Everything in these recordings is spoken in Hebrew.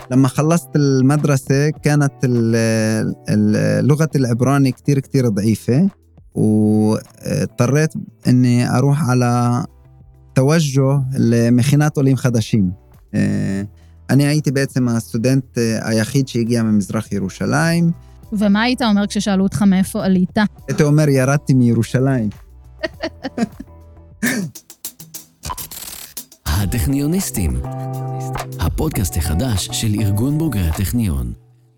لما خلصت المدرسة كانت اللغة العبرانية كتير ضعيفة، واضطريت أني أروح على توجه למכינת עולים חדשים. אני הייתי בעצם הסטודנט היחיד שהגיע ממזרח ירושלים. ומה היית אומר כששאלו אותך מאיפה עלית? הייתי אומר, ירדתי מירושלים. הטכניוניסטים, הפודקאסט החדש של ארגון בוגרי הטכניון.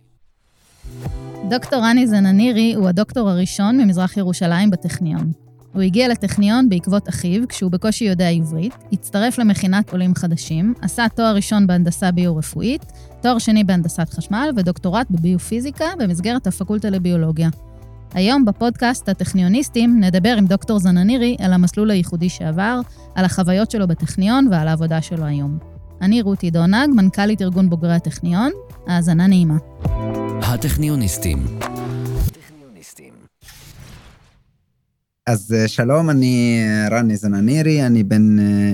דוקטור רני זננירי הוא הדוקטור הראשון ממזרח ירושלים בטכניון. הוא הגיע לטכניון בעקבות אחיו, כשהוא בקושי יודע עברית, הצטרף למכינת עולים חדשים, עשה תואר ראשון בהנדסה ביו-רפואית, תואר שני בהנדסת חשמל ודוקטורט בביופיזיקה במסגרת הפקולטה לביולוגיה. היום בפודקאסט הטכניוניסטים נדבר עם דוקטור זננירי על המסלול הייחודי שעבר, על החוויות שלו בטכניון ועל העבודה שלו היום. אני רותי דונג, מנכ"לית ארגון בוגרי הטכניון, האזנה נעימה. הטכניוניסטים. אז שלום, אני רני זננירי, אני בן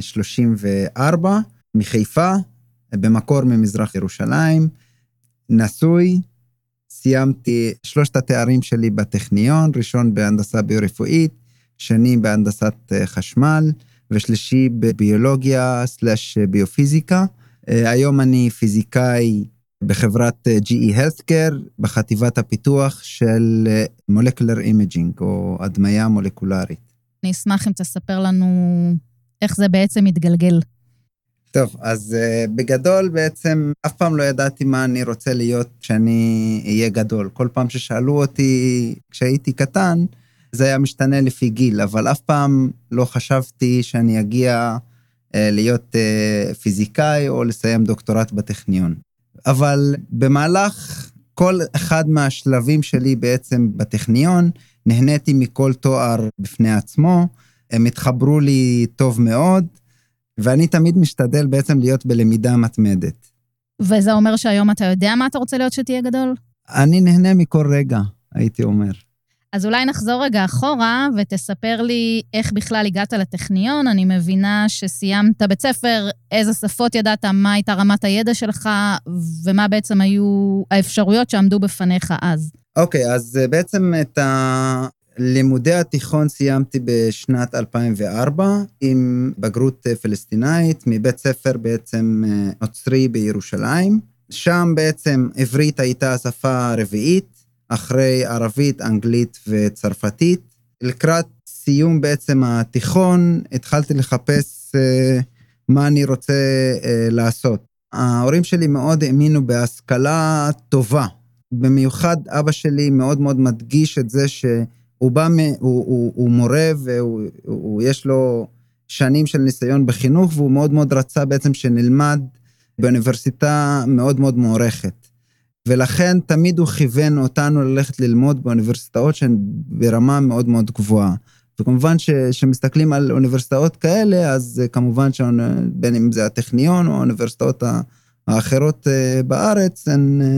34, מחיפה, במקור ממזרח ירושלים, נשוי, סיימתי 3 התארים שלי בטכניון, ראשון בהנדסה ביו-רפואית, שני בהנדסת חשמל, ושלישי בביולוגיה/ביופיזיקה. היום אני פיזיקאי בחברת GE Healthcare, בחטיבת הפיתוח של Molecular Imaging, או הדמיה מולקולרית. אני אשמח אם תספר לנו איך זה בעצם מתגלגל. טוב, אז בגדול בעצם אף פעם לא ידעתי מה אני רוצה להיות כשאני אהיה גדול. כל פעם ששאלו אותי כשהייתי קטן, זה היה משתנה לפי גיל, אבל אף פעם לא חשבתי שאני אגיע להיות פיזיקאי או לסיים דוקטורט בטכניון. אבל במהלך כל אחד מהשלבים שלי בעצם בטכניון, נהניתי מכל תואר בפני עצמו, הם התחברו לי טוב מאוד, ואני תמיד משתדל בעצם להיות בלמידה מתמדת. וזה אומר שהיום אתה יודע מה אתה רוצה להיות שתהיה גדול? אני נהנה מכל רגע, הייתי אומר. אז אולי נחזור רגע אחורה, ותספר לי איך בכלל הגעת לטכניון. אני מבינה שסיימת בית ספר, איזה שפות ידעת, מה הייתה רמת הידע שלך, ומה בעצם היו האפשרויות שעמדו בפניך אז. אוקיי, אז בעצם את לימודי התיכון סיימתי בשנת 2004, עם בגרות פלסטינאית, מבית ספר בעצם נוצרי בירושלים. שם בעצם עברית הייתה השפה הרביעית, אחרי ערבית, אנגלית וצרפתית. לקראת סיום בעצם התיכון, התחלתי לחפש מה אני רוצה לעשות. ההורים שלי מאוד האמינו בהשכלה טובה. במיוחד אבא שלי מאוד מאוד מדגיש את זה שהוא בא, הוא מורה ויש לו שנים של ניסיון בחינוך, והוא מאוד מאוד רצה בעצם שנלמד באוניברסיטה מאוד מאוד מוערכת. ולכן תמיד הוא כיוון אותנו ללכת ללמוד באוניברסיטאות שהן ברמה מאוד מאוד גבוהה. וכמובן שמסתכלים על אוניברסיטאות כאלה, אז כמובן בין אם זה הטכניון או האוניברסיטאות האחרות בארץ,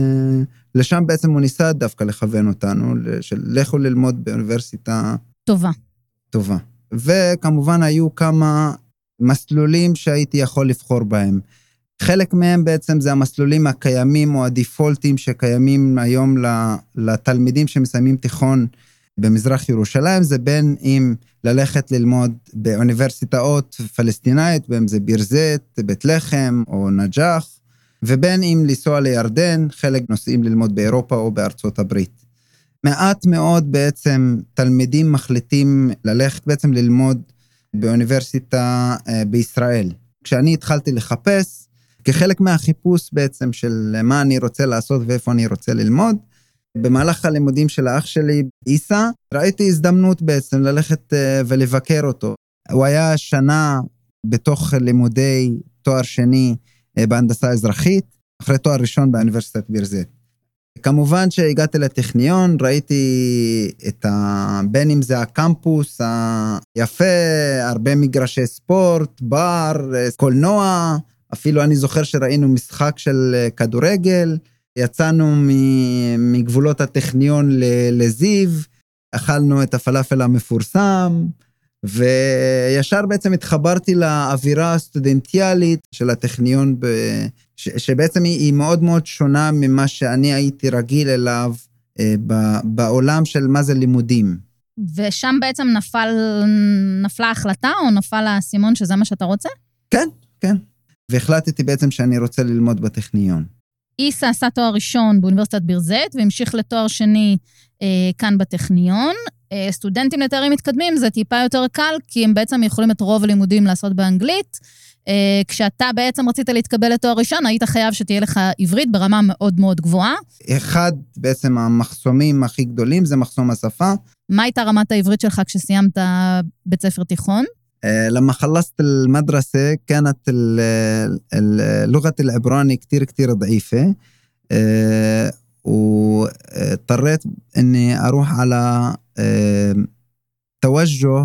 לשם בעצם הוא ניסה דווקא לכוון אותנו, לכו ללמוד באוניברסיטה טובה. וכמובן היו כמה מסלולים שהייתי יכול לבחור בהם. חלק מהם בעצם זה המסלולים הקיימים או הדיפולטים שקיימים היום לתלמידים שמסיימים תיכון במזרח ירושלים, זה בין אם ללכת ללמוד באוניברסיטאות פלסטינאית, בין זה בירזת, בית לחם או נג'ח, ובין אם לנסוע לירדן, חלק נוסעים ללמוד באירופה או בארצות הברית. מעט מאוד בעצם תלמידים מחליטים ללכת בעצם ללמוד באוניברסיטה בישראל. כשאני התחלתי לחפש, כחלק מהחיפוש בעצם של מה אני רוצה לעשות ואיפה אני רוצה ללמוד, במהלך הלימודים של האח שלי, איסה, ראיתי הזדמנות בעצם ללכת ולבקר אותו. הוא היה שנה בתוך לימודי תואר שני בהנדסה אזרחית, אחרי תואר ראשון באוניברסיטת בירזת. כמובן שהגעתי לטכניון, ראיתי בין אם זה הקמפוס היפה, הרבה מגרשי ספורט, בר, קולנוע, אפילו אני זוכר שראינו משחק של כדורגל, יצאנו מגבולות הטכניון לזיו, אכלנו את הפלאפל המפורסם, וישר בעצם התחברתי לאווירה הסטודנטיאלית של הטכניון, שבעצם היא מאוד מאוד שונה ממה שאני הייתי רגיל אליו בעולם של מה זה לימודים. ושם בעצם נפלה החלטה או נפל האסימון שזה מה שאתה רוצה? כן, כן. והחלטתי בעצם שאני רוצה ללמוד בטכניון. איסה עשה תואר ראשון באוניברסיטת ביר זית, והמשיך לתואר שני כאן בטכניון. סטודנטים לתארים מתקדמים זה טיפה יותר קל, כי הם בעצם יכולים את רוב הלימודים לעשות באנגלית. כשאתה בעצם רצית להתקבל לתואר ראשון, היית חייב שתהיה לך עברית ברמה מאוד מאוד גבוהה. אחד בעצם המחסומים הכי גדולים זה מחסום השפה. מה הייתה רמת העברית שלך כשסיימת בית ספר תיכון? لما خلصت المدرسة كانت اللغة العبراني كتير ضعيفة واضطريت إني أروح على توجه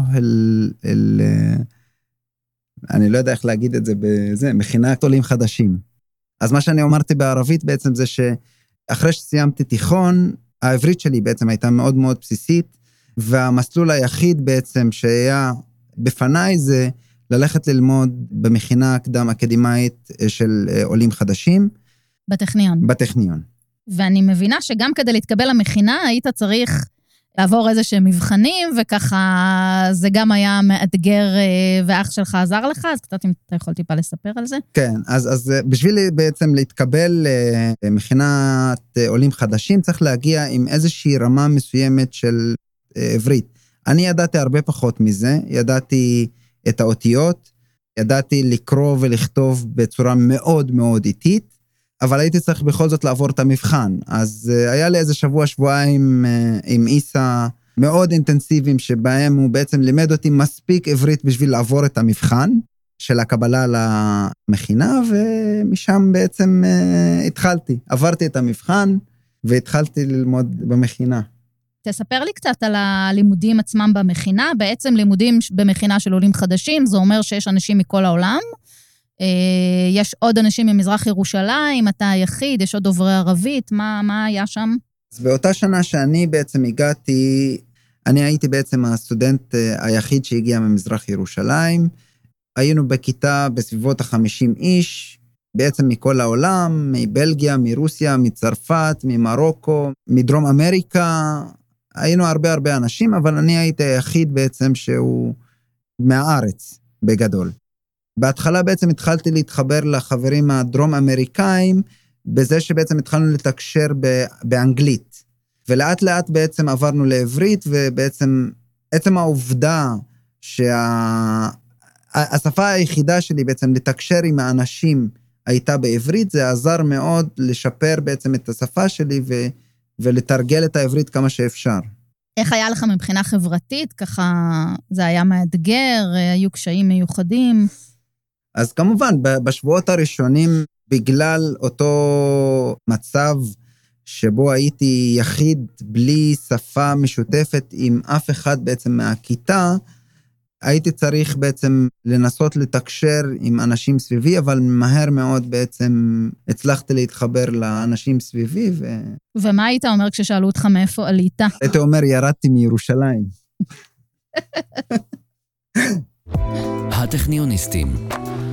אני לא יודע איך להגיד את זה בזה, מכינת עולים חדשים. אז מה שאני אמרתי בערבית בעצם זה שאחרי שסיימתי תיכון, העברית שלי בעצם הייתה מאוד מאוד בסיסית, והמסלול היחיד בעצם שהיה בפניי זה ללכת ללמוד במכינה הקדם אקדמית של עולים חדשים. בטכניון. בטכניון. ואני מבינה שגם כדי להתקבל למכינה, היית צריך לעבור איזה שהם מבחנים, וככה זה גם היה מאתגר, ואח שלך עזר לך, אז קצת אם אתה יכול טיפה לספר על זה. כן, אז בשביל בעצם להתקבל למכינת עולים חדשים, צריך להגיע עם איזושהי רמה מסוימת של עברית. אני ידעתי הרבה פחות מזה, ידעתי את האותיות, ידעתי לקרוא ולכתוב בצורה מאוד מאוד איטית, אבל הייתי צריך בכל זאת לעבור את המבחן. אז היה לי איזה שבועיים עם איסה מאוד אינטנסיביים, שבהם הוא בעצם לימד אותי מספיק עברית בשביל לעבור את המבחן של הקבלה למכינה, ומשם בעצם התחלתי. עברתי את המבחן והתחלתי ללמוד במכינה. תספר לי קצת על הלימודים עצמם במכינה. בעצם לימודים במכינה של עולים חדשים, זה אומר שיש אנשים מכל העולם. יש עוד אנשים ממזרח ירושלים, אתה היחיד, יש עוד דוברי ערבית, מה היה שם? אז באותה שנה שאני בעצם הגעתי, אני הייתי בעצם הסטודנט היחיד שהגיע ממזרח ירושלים. היינו בכיתה בסביבות 50 איש, בעצם מכל העולם, מבלגיה, מרוסיה, מצרפת, ממרוקו, מדרום אמריקה. היינו הרבה אנשים, אבל אני הייתי היחיד בעצם שהוא מהארץ בגדול. בהתחלה בעצם התחלתי להתחבר לחברים הדרום אמריקאים, בזה שבעצם התחלנו לתקשר באנגלית. ולאט לאט בעצם עברנו לעברית, ובעצם עצם העובדה שהשפה היחידה שלי בעצם לתקשר עם האנשים הייתה בעברית, זה עזר מאוד לשפר בעצם את השפה שלי ולתרגל את העברית כמה שאפשר. איך היה לך מבחינה חברתית? ככה זה היה מאתגר, היו קשיים מיוחדים? אז כמובן, בשבועות הראשונים, בגלל אותו מצב שבו הייתי יחיד בלי שפה משותפת עם אף אחד בעצם מהכיתה, הייתי צריך בעצם לנסות לתקשר עם אנשים סביבי, אבל מהר מאוד בעצם הצלחתי להתחבר לאנשים סביבי. ומה היית אומר כששאלו אותך מאיפה עלית? הייתי אומר, ירדתי מירושלים. הטכניוניסטים.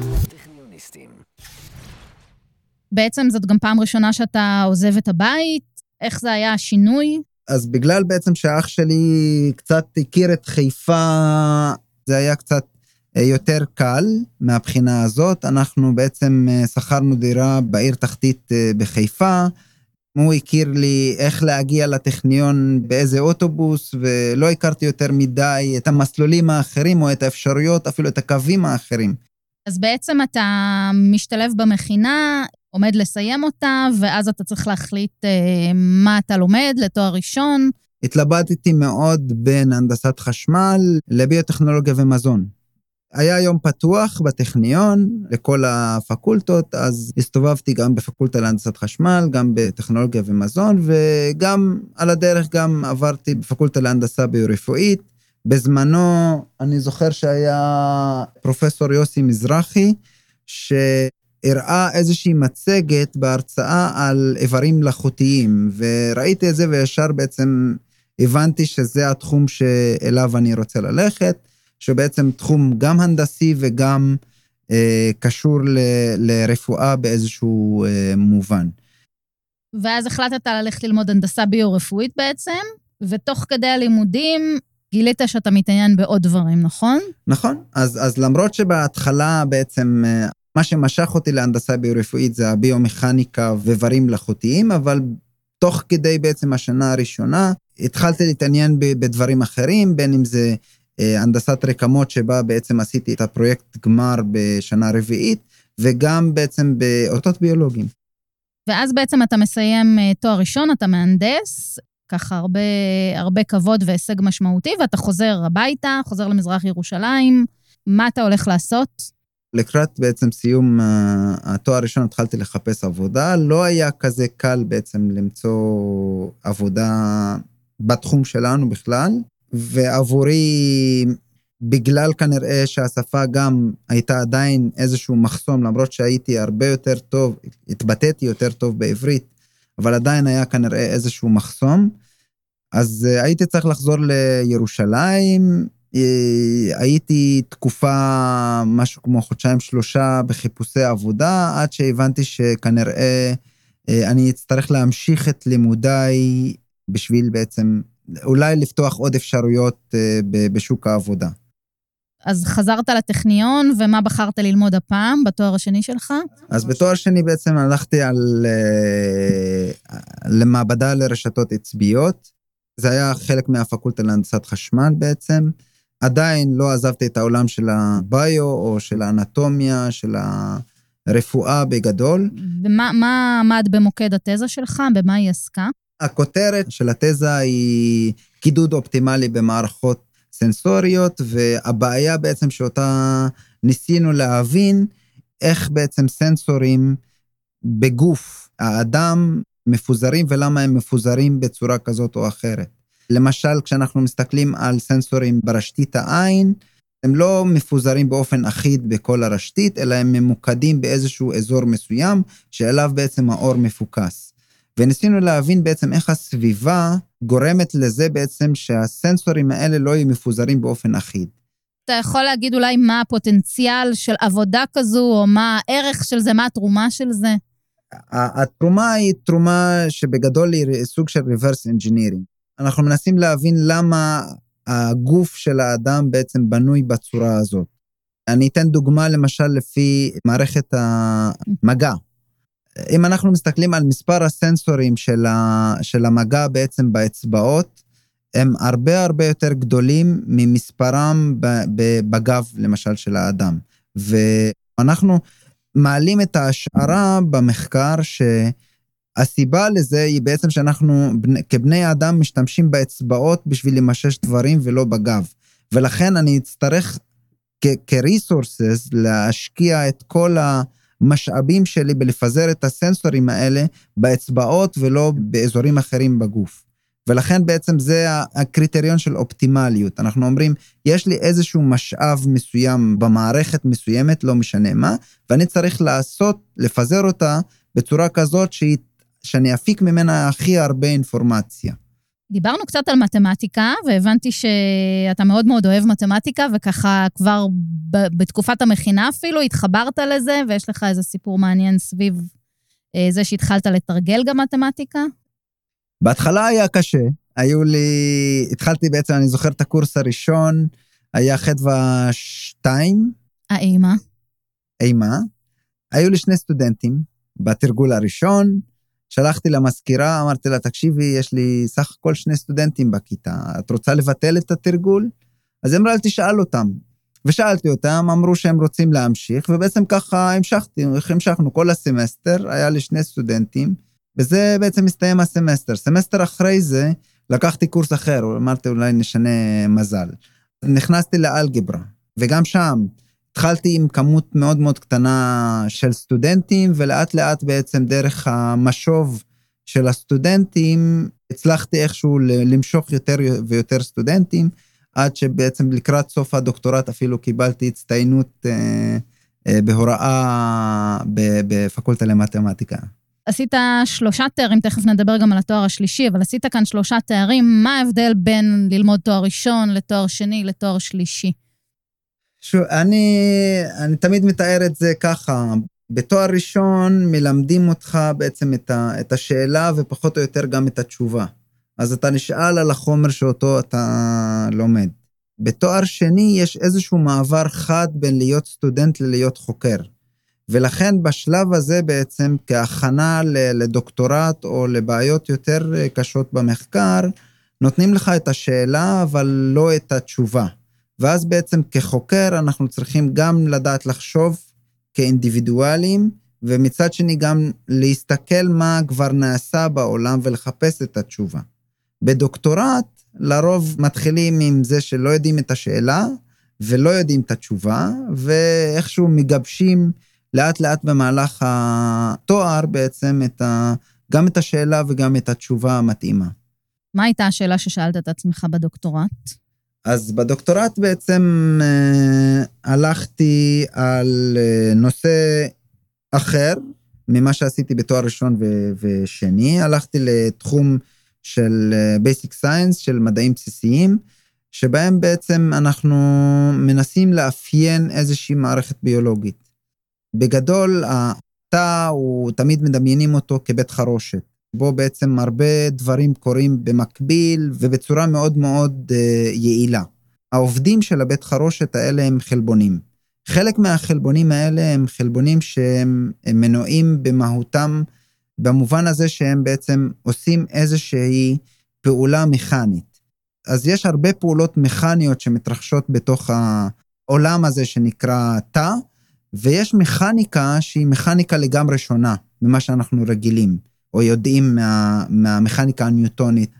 בעצם זאת גם פעם ראשונה שאתה עוזב את הבית, איך זה היה השינוי? אז בגלל בעצם שהאח שלי קצת הכיר את חיפה, זה היה קצת יותר קל מהבחינה הזאת. אנחנו בעצם שכרנו דירה בעיר תחתית בחיפה, הוא הכיר לי איך להגיע לטכניון באיזה אוטובוס, ולא הכרתי יותר מדי את המסלולים האחרים, או את האפשרויות, אפילו את הקווים האחרים. אז בעצם אתה משתלב במכינה, עומד לסיים אותה, ואז אתה צריך להחליט מה אתה לומד לתואר ראשון. התלבטתי מאוד בין הנדסת חשמל לביוטכנולוגיה ומזון. היה יום פתוח בטכניון לכל הפקולטות, אז הסתובבתי גם בפקולטה להנדסת חשמל, גם בטכנולוגיה ומזון, וגם על הדרך גם עברתי בפקולטה להנדסה ביו-רפואית. בזמנו אני זוכר שהיה פרופסור יוסי מזרחי, שהראה איזושהי מצגת בהרצאה על איברים מלאכותיים, וראיתי את זה וישר בעצם הבנתי שזה התחום שאליו אני רוצה ללכת, שהוא בעצם תחום גם הנדסי וגם קשור לרפואה באיזשהו מובן. ואז החלטת ללכת ללמוד הנדסה ביו-רפואית בעצם, ותוך כדי הלימודים גילית שאתה מתעניין בעוד דברים, נכון? נכון, אז למרות שבהתחלה בעצם מה שמשך אותי להנדסה ביו-רפואית זה הביומכניקה וורים מלאכותיים, אבל תוך כדי בעצם השנה הראשונה התחלתי להתעניין בדברים אחרים, בין אם זה הנדסת רקמות שבה בעצם עשיתי את הפרויקט גמר בשנה רביעית, וגם בעצם באותות ביולוגיים. ואז בעצם אתה מסיים תואר ראשון, אתה מהנדס, ככה הרבה כבוד והישג משמעותי, ואתה חוזר הביתה, חוזר למזרח ירושלים, מה אתה הולך לעשות? לקראת בעצם סיום התואר הראשון התחלתי לחפש עבודה, לא היה כזה קל בעצם למצוא עבודה בתחום שלנו בכלל, ועבורי בגלל כנראה שהשפה גם הייתה עדיין איזשהו מחסום, למרות שהייתי הרבה יותר טוב, התבטאתי יותר טוב בעברית, אבל עדיין היה כנראה איזשהו מחסום, אז הייתי צריך לחזור לירושלים, הייתי תקופה משהו כמו 2-3 בחיפושי עבודה, עד שהבנתי שכנראה אני אצטרך להמשיך את לימודיי בשביל בעצם אולי לפתוח עוד אפשרויות בשוק העבודה. אז חזרת לטכניון, ומה בחרת ללמוד הפעם בתואר השני שלך? אז בתואר שני בעצם הלכתי למעבדה לרשתות עצביות, זה היה חלק מהפקולטה להנדסת חשמל בעצם, עדיין לא עזבתי את העולם של הביו, או של האנטומיה, של הרפואה בגדול. ומה עמד במוקד התזה שלך? במה היא עסקה? הכותרת של התזה היא קידוד אופטימלי במערכות סנסוריות, והבעיה בעצם שאותה ניסינו להבין, איך בעצם סנסורים בגוף האדם מפוזרים, ולמה הם מפוזרים בצורה כזאת או אחרת. למשל, כשאנחנו מסתכלים על סנסורים ברשתית העין, הם לא מפוזרים באופן אחיד בכל הרשתית, אלא הם ממוקדים באיזשהו אזור מסוים, שאליו בעצם האור מפוקס. וניסינו להבין בעצם איך הסביבה גורמת לזה בעצם שהסנסורים האלה לא יהיו מפוזרים באופן אחיד. אתה יכול להגיד אולי מה הפוטנציאל של עבודה כזו, או מה הערך של זה, מה התרומה של זה? התרומה היא תרומה שבגדול היא סוג של reverse engineering. אנחנו מנסים להבין למה הגוף של האדם בעצם בנוי בצורה הזאת. אני אתן דוגמה למשל לפי מערכת המגע. אם אנחנו מסתכלים על מספר הסנסורים של המגע בעצם באצבעות, הם הרבה יותר גדולים ממספרם בגב למשל של האדם. ואנחנו מעלים את ההשערה במחקר שהסיבה לזה היא בעצם שאנחנו כבני אדם משתמשים באצבעות בשביל למשש דברים ולא בגב. ולכן אני אצטרך כ-resources להשקיע את כל המשאבים שלי בלפזר את הסנסורים האלה באצבעות ולא באזורים אחרים בגוף. ולכן בעצם זה הקריטריון של אופטימליות. אנחנו אומרים, יש לי איזשהו משאב מסוים במערכת מסוימת, לא משנה מה, ואני צריך לפזר אותה בצורה כזאת שאני אפיק ממנה הכי הרבה אינפורמציה. דיברנו קצת על מתמטיקה, והבנתי שאתה מאוד מאוד אוהב מתמטיקה, וככה כבר בתקופת המכינה אפילו התחברת לזה, ויש לך איזה סיפור מעניין סביב זה שהתחלת לתרגל גם מתמטיקה? בהתחלה היה קשה, התחלתי בעצם, אני זוכר את הקורס הראשון, היה חדווה 2. האימה? אימה. היו לי 2 סטודנטים, בתרגול הראשון, שלחתי למזכירה, אמרתי לה, תקשיבי, יש לי סך הכל 2 סטודנטים בכיתה, את רוצה לבטל את התרגול? אז אמרה, תשאל אותם. ושאלתי אותם, אמרו שהם רוצים להמשיך, ובעצם ככה המשכנו כל הסמסטר, היה לי 2 סטודנטים, וזה בעצם מסתיים הסמסטר. סמסטר אחרי זה, לקחתי קורס אחר, אמרתי אולי נשנה מזל. נכנסתי לאלגברה, וגם שם התחלתי עם כמות מאוד מאוד קטנה של סטודנטים, ולאט לאט בעצם דרך המשוב של הסטודנטים, הצלחתי איכשהו למשוך יותר ויותר סטודנטים, עד שבעצם לקראת סוף הדוקטורט אפילו קיבלתי הצטיינות בהוראה בפקולטה למתמטיקה. עשית 3 תארים, תכף נדבר גם על התואר השלישי, אבל עשית כאן 3 תארים, מה ההבדל בין ללמוד תואר ראשון לתואר שני לתואר שלישי? אני תמיד מתאר את זה ככה, בתואר ראשון מלמדים אותך בעצם את השאלה ופחות או יותר גם את התשובה. אז אתה נשאל על החומר שאותו אתה לומד. בתואר שני יש איזשהו מעבר חד בין להיות סטודנט ללהיות חוקר. ולכן בשלב הזה בעצם כהכנה לדוקטורט או לבעיות יותר קשות במחקר, נותנים לך את השאלה אבל לא את התשובה. ואז בעצם כחוקר אנחנו צריכים גם לדעת לחשוב כאינדיבידואלים, ומצד שני גם להסתכל מה כבר נעשה בעולם ולחפש את התשובה. בדוקטורט לרוב מתחילים עם זה שלא יודעים את השאלה, ולא יודעים את התשובה, ואיכשהו מגבשים לאט לאט במהלך התואר בעצם גם את השאלה וגם את התשובה המתאימה. מה הייתה השאלה ששאלת את עצמך בדוקטורט? אז בדוקטורט בעצם הלכתי על נושא אחר ממה שעשיתי בתואר ראשון ושני, הלכתי לתחום של Basic Science, של מדעים בסיסיים, שבהם בעצם אנחנו מנסים לאפיין איזושהי מערכת ביולוגית. בגדול, התא הוא תמיד מדמיינים אותו כבית חרושת, בו בעצם הרבה דברים קורים במקביל ובצורה מאוד מאוד יעילה. העובדים של הבית חרושת האלה הם חלבונים. חלק מהחלבונים האלה הם חלבונים שהם מנועים במהותם, במובן הזה שהם בעצם עושים איזושהי פעולה מכנית. אז יש הרבה פעולות מכניות שמתרחשות בתוך העולם הזה שנקרא תא, ויש מכניקה שהיא מכניקה לגמרי שונה ממה שאנחנו רגילים, או יודעים מהמכניקה הניוטונית,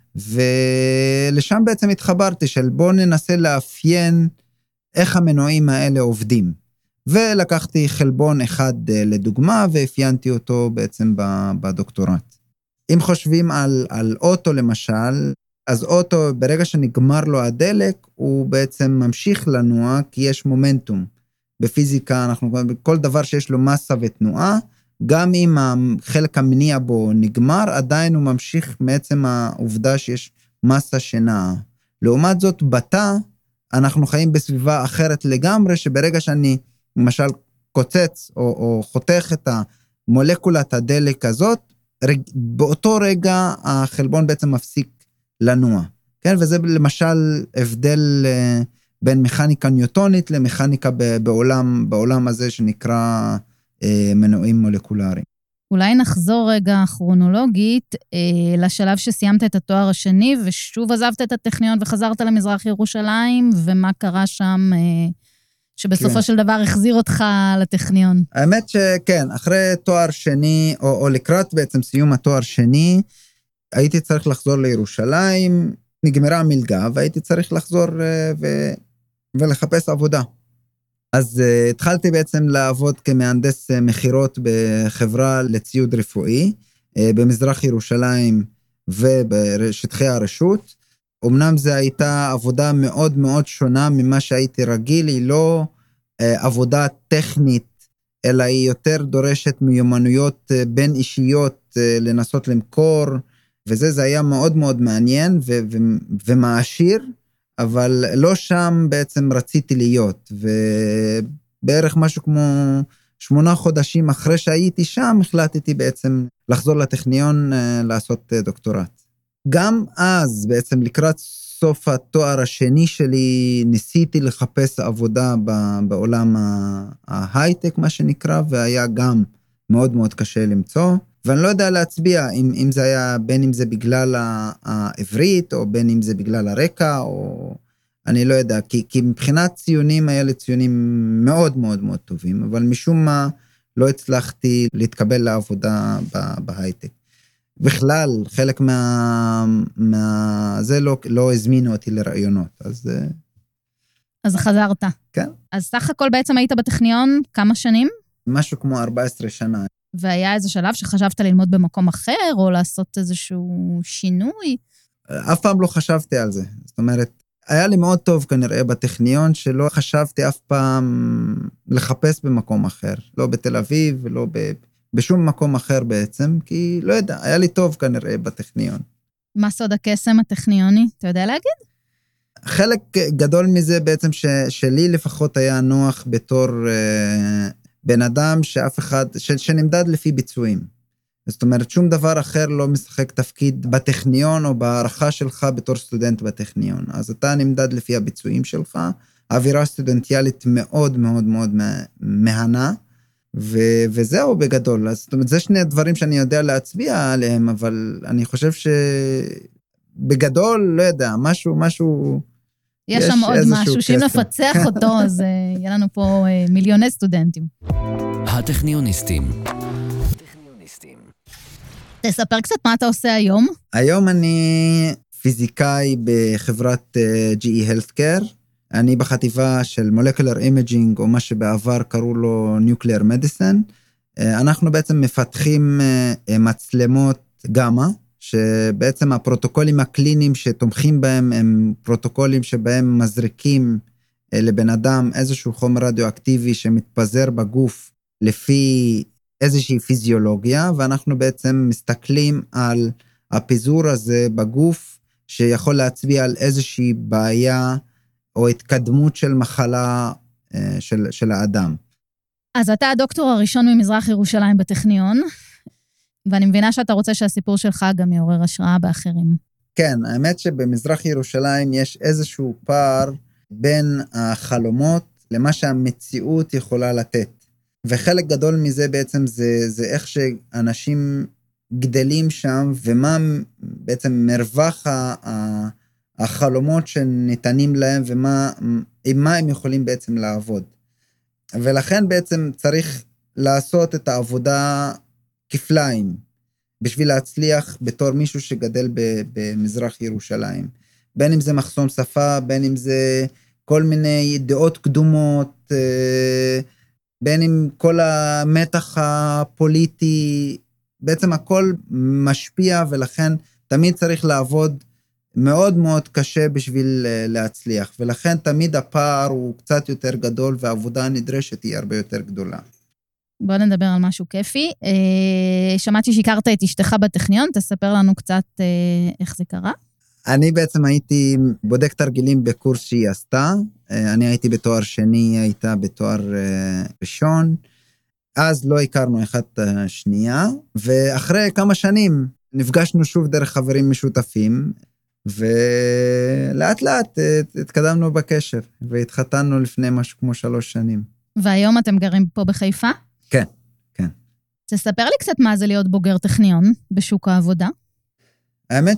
ולשם בעצם התחברתי של בוא ננסה לאפיין איך המנועים האלה עובדים. ולקחתי חלבון אחד לדוגמה, ואפיינתי אותו בעצם בדוקטורט. אם חושבים על אוטו למשל, אז אוטו ברגע שנגמר לו הדלק, הוא בעצם ממשיך לנוע כי יש מומנטום. בפיזיקה, כל דבר שיש לו מסה ותנועה, גם אם החלק המניע בו נגמר, עדיין הוא ממשיך מעצם העובדה שיש מסה שנעה. לעומת זאת, בתא, אנחנו חיים בסביבה אחרת לגמרי, שברגע שאני, למשל, קוצץ או חותך את המולקולת הדלק הזאת, באותו רגע החלבון בעצם מפסיק לנוע. כן? וזה למשל הבדל בין מכניקה ניוטונית למכניקה בעולם הזה שנקרא מנועים מולקולריים. אולי נחזור רגע כרונולוגית לשלב שסיימת את התואר השני, ושוב עזבת את הטכניון וחזרת למזרח ירושלים, ומה קרה שם שבסופו של דבר החזיר אותך לטכניון? האמת שכן, אחרי תואר שני, או לקראת בעצם סיום התואר שני, הייתי צריך לחזור לירושלים, נגמרה המלגה, והייתי צריך לחזור ולחפש עבודה. אז התחלתי בעצם לעבוד כמהנדס מחירות בחברה לציוד רפואי, במזרח ירושלים ובשטחי הרשות. אמנם זו הייתה עבודה מאוד מאוד שונה ממה שהייתי רגיל, היא לא עבודה טכנית, אלא היא יותר דורשת מיומנויות בין אישיות לנסות למכור, זה היה מאוד מאוד מעניין ומעשיר, אבל לא שם בעצם רציתי להיות, ובערך משהו כמו 8 חודשים אחרי שהייתי שם, החלטתי בעצם לחזור לטכניון לעשות דוקטורט. גם אז בעצם לקראת סוף התואר השני שלי, ניסיתי לחפש עבודה בעולם ההייטק, מה שנקרא, והיה גם מאוד מאוד קשה למצוא, ואני לא יודע להצביע אם זה היה, בין אם זה בגלל העברית, או בין אם זה בגלל הרקע, או אני לא יודע, כי מבחינת ציונים היה לי ציונים מאוד מאוד מאוד טובים, אבל משום מה לא הצלחתי להתקבל לעבודה בהייטק. בכלל, חלק זה לא הזמינו אותי לרעיונות, אז חזרת. כן. אז סך הכל בעצם היית בטכניון כמה שנים? משהו כמו 14 שנה. והיה איזה שלב שחשבת ללמוד במקום אחר, או לעשות איזשהו שינוי? אף פעם לא חשבתי על זה. זאת אומרת, היה לי מאוד טוב כנראה בטכניון, שלא חשבתי אף פעם לחפש במקום אחר. לא בתל אביב ולא בשום מקום אחר בעצם, כי לא יודע, היה לי טוב כנראה בטכניון. מה סוד הקסם הטכניוני? אתה יודע להגיד? חלק גדול מזה בעצם שלי לפחות היה נוח בתור בן אדם שאף אחד, שנמדד לפי ביצועים. זאת אומרת, שום דבר אחר לא משחק תפקיד בטכניון או בהערכה שלך בתור סטודנט בטכניון. אז אתה נמדד לפי הביצועים שלך, האווירה סטודנטיאלית מאוד מאוד מאוד מהנה, וזהו בגדול. אז זאת אומרת, זה שני הדברים שאני יודע להצביע עליהם, אבל אני חושב שבגדול, לא יודע, משהו... יש שם עוד משהו, שאם נפצח אותו, אז יהיה לנו פה מיליוני סטודנטים. הטכניוניסטים. תספר קצת מה אתה עושה היום. היום אני פיזיקאי בחברת GE Healthcare. אני בחטיבה של Molecular Imaging, או מה שבעבר קראו לו Nuclear Medicine. אנחנו בעצם מפתחים מצלמות גמא, שבעצם הפרוטוקולים הקליניים שתומכים בהם, הם פרוטוקולים שבהם מזריקים לבן אדם איזשהו חומר רדיואקטיבי שמתפזר בגוף לפי איזושהי פיזיולוגיה, ואנחנו בעצם מסתכלים על הפיזור הזה בגוף, שיכול להצביע על איזושהי בעיה או התקדמות של מחלה של האדם. אז אתה הדוקטור הראשון ממזרח ירושלים בטכניון, ואני מבינה שאתה רוצה שהסיפור שלך גם יעורר השראה באחרים. כן, האמת שבמזרח ירושלים יש איזשהו פער בין החלומות למה שהמציאות יכולה לתת. וחלק גדול מזה בעצם זה איך שאנשים גדלים שם, ומה בעצם מרווח החלומות שניתנים להם, עם מה הם יכולים בעצם לעבוד. ולכן בעצם צריך לעשות את העבודה כפליים, בשביל להצליח בתור מישהו שגדל במזרח ירושלים. בין אם זה מחסום שפה, בין אם זה כל מיני דעות קדומות, בין אם כל המתח הפוליטי, בעצם הכל משפיע, ולכן תמיד צריך לעבוד מאוד מאוד קשה בשביל להצליח, ולכן תמיד הפער הוא קצת יותר גדול, והעבודה הנדרשת היא הרבה יותר גדולה. בוא נדבר על משהו כיפי. שמעתי שהכרת את אשתך בטכניון, תספר לנו קצת איך זה קרה. אני בעצם הייתי בודק תרגילים בקורס שהיא עשתה, אני הייתי בתואר שני, היא הייתה בתואר ראשון, אז לא הכרנו אחת שנייה, ואחרי כמה שנים נפגשנו שוב דרך חברים משותפים, ולאט לאט התקדמנו בקשר, והתחתנו לפני משהו כמו 3 שנים. והיום אתם גרים פה בחיפה? כן, כן. תספר לי קצת מה זה להיות בוגר טכניון בשוק העבודה. האמת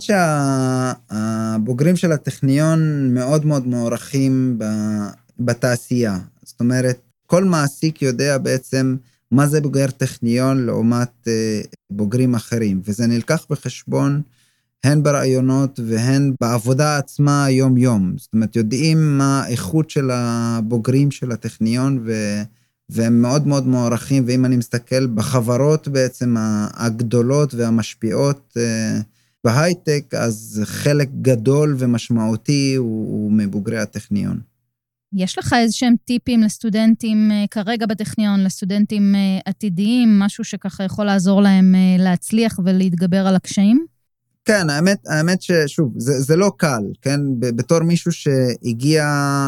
שהבוגרים של הטכניון מאוד מאוד מוערכים בתעשייה. זאת אומרת, כל מעסיק יודע בעצם מה זה בוגר טכניון לעומת בוגרים אחרים, וזה נלקח בחשבון הן ברעיונות והן בעבודה עצמה יום-יום. זאת אומרת, יודעים מה האיכות של הבוגרים של הטכניון, והם מאוד מאוד מוערכים, ואם אני מסתכל בחברות בעצם הגדולות והמשפיעות בהייטק, אז חלק גדול ומשמעותי הוא מבוגרי הטכניון. יש לך איזשהם טיפים לסטודנטים כרגע בטכניון, לסטודנטים עתידיים, משהו שככה יכול לעזור להם להצליח ולהתגבר על הקשיים? כן, האמת ששוב, זה לא קל, כן? בתור מישהו שהגיע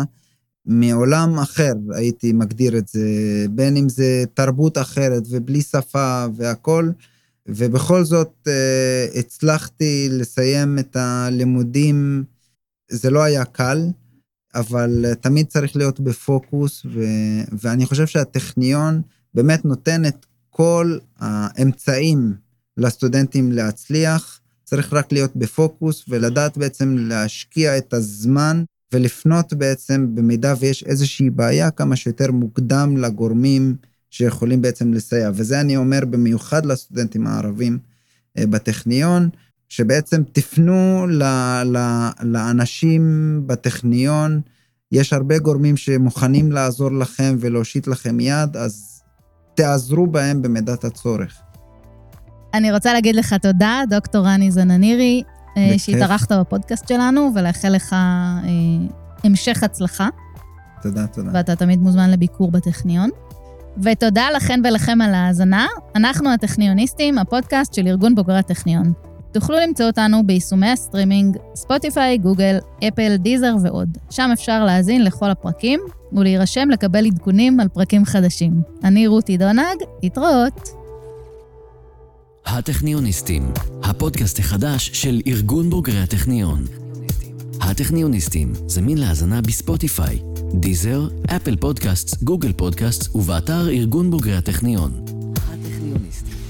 מעולם אחר, הייתי מגדיר את זה, בין אם זה תרבות אחרת ובלי שפה והכל, ובכל זאת הצלחתי לסיים את הלימודים, זה לא היה קל, אבל תמיד צריך להיות בפוקוס, ואני חושב שהטכניון באמת נותן את כל האמצעים לסטודנטים להצליח, צריך רק להיות בפוקוס ולדעת בעצם להשקיע את הזמן, ולפנות בעצם במידה ויש איזושהי בעיה כמה שיותר מוקדם לגורמים שיכולים בעצם לסייע. וזה אני אומר במיוחד לסטודנטים הערבים בטכניון, שבעצם תפנו לאנשים בטכניון, יש הרבה גורמים שמוכנים לעזור לכם ולהושיט לכם יד, אז תעזרו בהם במידת הצורך. אני רוצה להגיד לך תודה, דוקטור רני זננירי, שהתארחת בפודקאסט שלנו, ולאחל לך המשך הצלחה. תודה, תודה. ואתה תמיד מוזמן לביקור בטכניון. ותודה לכן ולכם על ההאזנה. אנחנו הטכניוניסטים, הפודקאסט של ארגון בוגרי הטכניון. תוכלו למצוא אותנו ביישומי הסטרימינג, ספוטיפיי, גוגל, אפל, דיזר ועוד. שם אפשר להאזין לכל הפרקים ולהירשם לקבל עדכונים על פרקים חדשים. אני רותי דונג, התראות. הטכניוניסטים, הפודקאסט החדש של ארגון בוגרי הטכניון. הטכניוניסטים זמין להאזנה בספוטיפיי, דיזר, אפל פודקאסט, גוגל פודקאסט ובאתר ארגון בוגרי הטכניון. הטכניוניסטים.